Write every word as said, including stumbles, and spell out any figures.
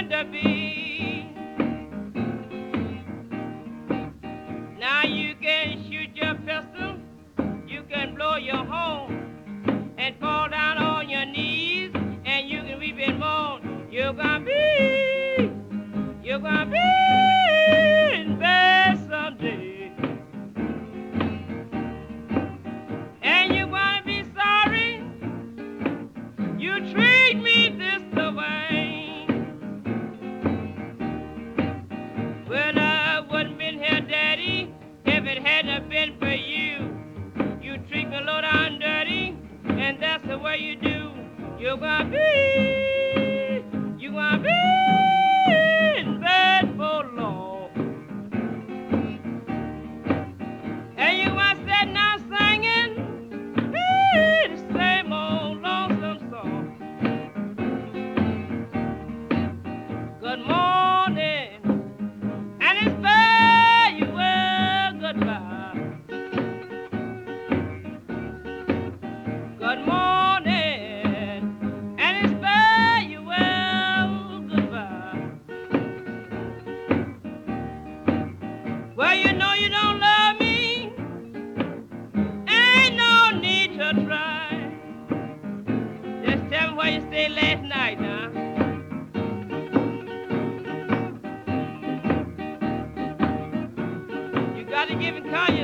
going to be. Now you can shoot your pistol, you can blow your horn, and fall down on your knees, and you can weep and moan. You're gonna be, you're gonna be in bed someday, and you're gonna be sorry you treat me this way. Well, I wouldn't been here, Daddy, if it hadn't been for you. You treat me low down dirty, and that's the way you do. You're gonna be, you're gonna be in bed for long. And you want to sit now singing hey, the same old lonesome song. Good morning, and it's very well goodbye. Good morning, and it's very well goodbye. Well, you know you don't love me, ain't no need to try. Just tell me where you stayed last night now. You got to give it call.